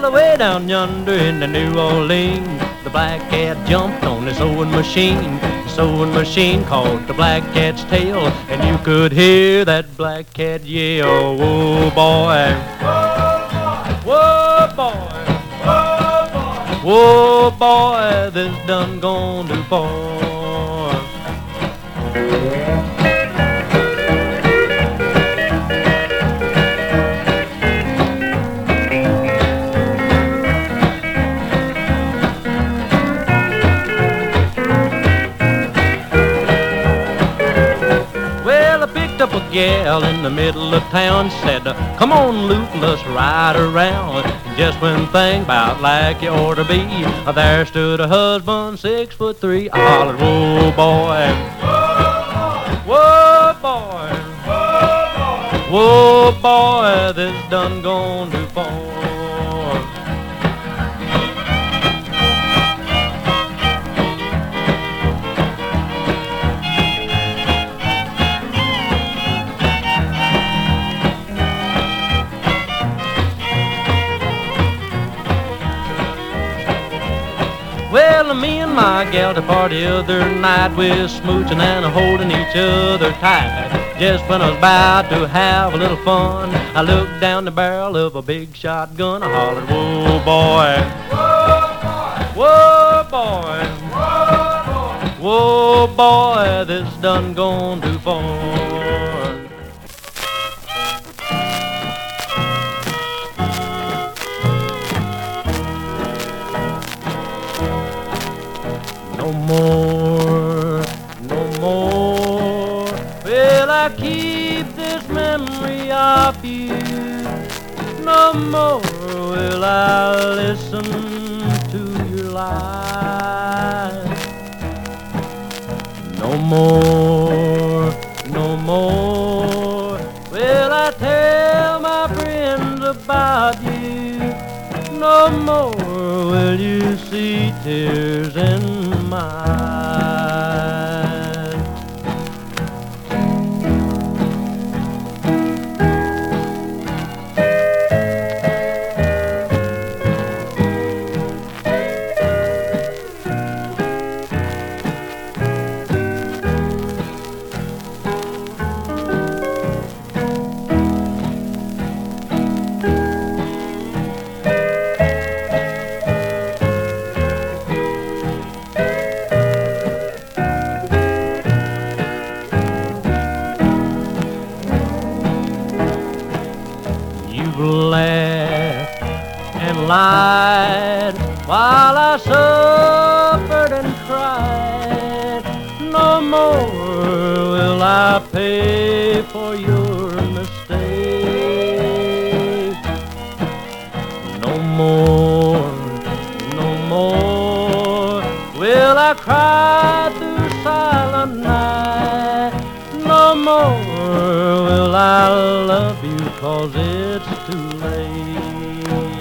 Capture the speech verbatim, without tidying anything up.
Well, way down yonder in the New Orleans, the black cat jumped on the sewing machine. The sewing machine caught the black cat's tail, and you could hear that black cat yell, whoa, boy. Whoa, boy. Whoa, boy, this done gone too far. Up a gal in the middle of town, said, come on, Luke, let's ride around. And just when things about like you ought to be, there stood a husband, six foot three. I hollered, whoa, boy. Whoa, boy. Whoa, boy, this done gone too far. Well, me and my gal to party the other night, we're smooching and holding each other tight. Just when I was about to have a little fun, I looked down the barrel of a big shotgun. I hollered, whoa, boy. Whoa, boy. Whoa, boy, this done gone too far. No more, no more will I keep this memory of you. No more will I listen to your lies. No more, no more will I tell my friends about you. No more will you see tears in my eyes. You've laughed and lied while I suffered and cried. No more will I pay for your mistake. No more, no more will I cry through silent night. No more will I love you, 'cause it's too late.